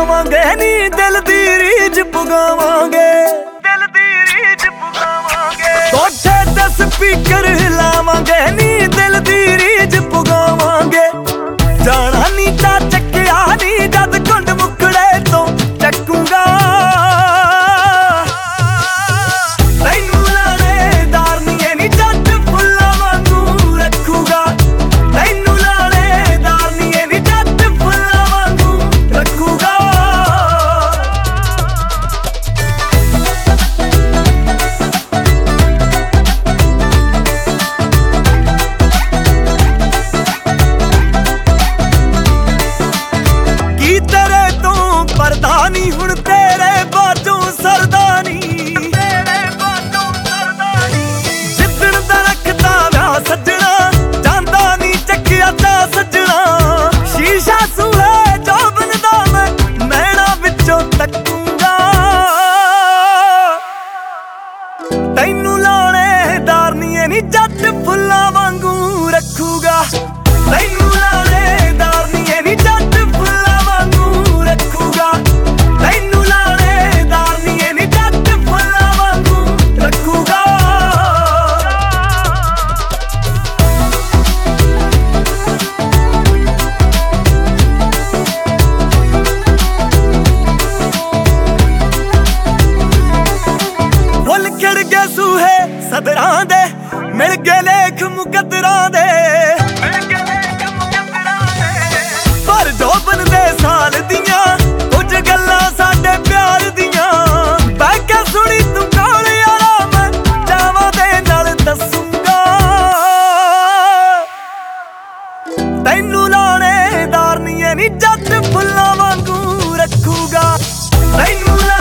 ਪੁਗਾਵਾਂਗੇ ਨੀ ਦਿਲ ਦੀ ਰੀਝ ਪੁਗਾਵਾਂਗੇ, ਦਿਲ ਦੀ ਰੀਝ ਪੁਗਾਵਾਂਗੇ। ਕੋਠੇ ਤੇ ਸਪੀਕਰ ਹਿਲਾਵਾਂਗੇ ਨੀ ਦਿਲ ਦੀ ਰੀਝ ਪੁਗਾਵਾਂਗੇ। ਜਾਣਾ ਨੀ ਤਾਂ ਚੱਕਿਆ ਨੀ ਜਦ ਘੁੰਡ ਮੁਖੜੇ ਤੋਂ ਚੱਕੂਗਾ। ਤੈਨੂੰ ਲਾਣੇਦਾਰ ਨੀ ਨੀ ਜੱਟ ਫੁੱਲਾਂ ਵਾਂਗੂ ਰੱਖੂਗਾ। ਤੈਨੂੰ ਲਾਣੇਦਾਰ ਨੀ ਨੀ ਜੱਟ ਫੁੱਲਾਂ ਵਾਂਗੂ ਰੱਖੂਗਾ। ਕੀ ਤੇਰੇ ਤੋਂ ਪਰਦਾ ਨੀ ਹੁਣ ਤੇਰੇ ਬਾਝੋਂ ਸਰਦਾ ਨੀ, ਜਿੱਦਣ ਦਾ ਰੱਖਦਾ ਵਿਆਹ ਸੱਜਣਾ ਜਾਂਦਾ ਨੀ ਚੱਕਿਆ ਤਾਂ ਸੱਜਣਾ। ਸ਼ੀਸ਼ਾ ਸੂਹੇ ਜੋਬਨ ਦਾ ਮੈਂ ਨੈਣਾ ਵਿੱਚੋਂ ਤੱਕੂਗਾ। ਤੈਨੂੰ ਲਾਣੇਦਾਰ ਨੀ ਨੀ ਜੱਟ ਫੁੱਲਾਂ ਵਾਂਗੂ ਰੱਖੂਗਾ। ਤੈਨੂੰ ਲਾਣੇਦਾਰ ਨੀ ਨੀ ਜੱਟ ਫੁੱਲਾਂ ਵਾਂਗੂ ਰੱਖੂਗਾ। ਤੈਨੂੰ ਲਾਣੇਦਾਰ ਨੀ ਨੀ ਜੱਟ ਫੁੱਲਾਂ ਵਾਂਗੂ ਰੱਖੂਗਾ। ਫੁੱਲ ਖਿੜ ਗਏ ਸੂਹੇ ਸਦਰਾਂ ਦੇ, ਮਿਲ ਗਏ ਲੇਖ ਮੁਕੱਦਰਾਂ ਦੇ। ਪਰ ਜੋਬਨ ਦੇ ਸਾਲ ਦੀਆਂ ਕੁਝ ਗੱਲਾਂ ਸਾਡੇ ਪਿਆਰ ਦੀਆਂ। ਬਹਿ ਕੇ ਸੁਣੀ ਤੂੰ ਕੋਲ ਯਾਰਾ ਮੈਂ ਚਾਵਾਂ ਦੇ ਨਾਲ ਦੱਸੂਗਾ। ਤੈਨੂੰ ਲਾਣੇਦਾਰ ਨੀ ਨੀ ਜੱਟ ਫੁੱਲਾਂ ਵਾਂਗੂ ਰੱਖੂਗਾ। ਤੈਨੂੰ